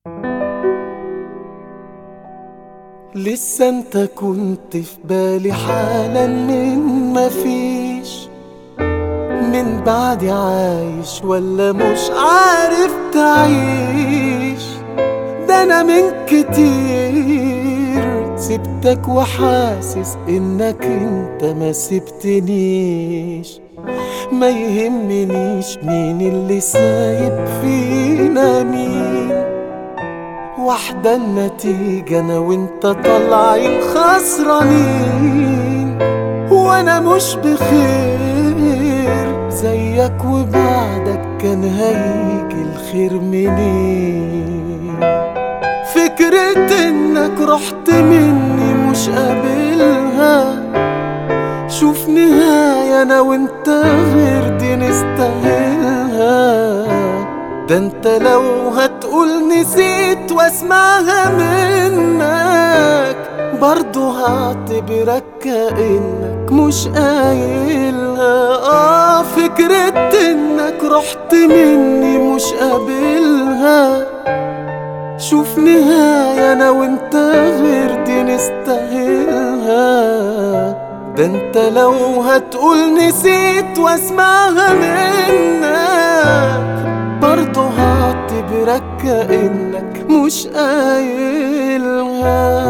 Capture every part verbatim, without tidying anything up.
لسه انت كنت في بالي حالا من مفيش، من بعدي عايش ولا مش عارف تعيش؟ ده انا من كتير سبتك وحاسس انك انت ما سبتنيش. ما يهمنيش مين اللي سايب فينا مين، واحدة النتيجة انا وانت طالعين خسرانين. وانا مش بخير زيك وبعدك كان هيجي الخير منين؟ فكرة انك رحت مني مش قابلها، شوف نهاية انا وانت غير دي نستاهلها. ده انت لو هتقول نسيت واسمعها منك برضو هعتبرك كأنك مش قايلها. اه فكرة انك رحت مني مش قابلها، شوف نهاية انا وانت غير دي نستاهلها. ده انت لو هتقول نسيت واسمعها منك برضو هعتبرك كأنك مش قايلها.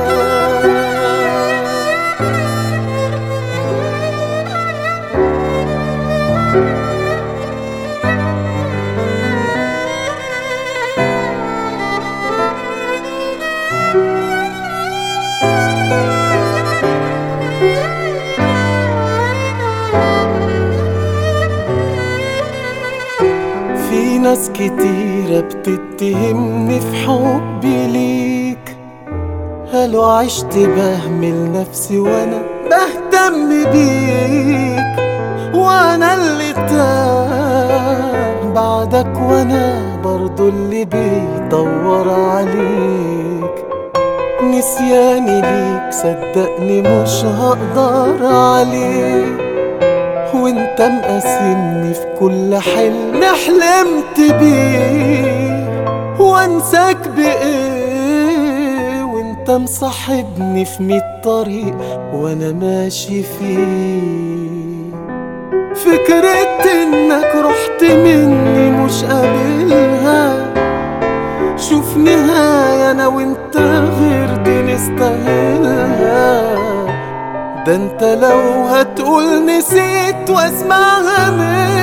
في ناس كتيرة بتتهمني في حبي ليك، قالوا عشت بهمل نفسي وانا بهتم بيك. وانا اللي تاه بعدك وانا برضو اللي بيدور عليك. نسياني ليك صدقني مش هقدر عليه، وانت مقاسمني في كل حلم حلمت بيه. وانساك بايه وانت مصاحبني في مية طريق وانا ماشي فيه؟ فكرة انك رحت مني مش قابلها، شوف نهاية انا وانت غير دي نستاهلها. ده انت لو هتقول نسيت واسمعها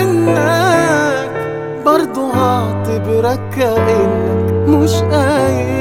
منك برضو هعتبرك كأنك مش قايل.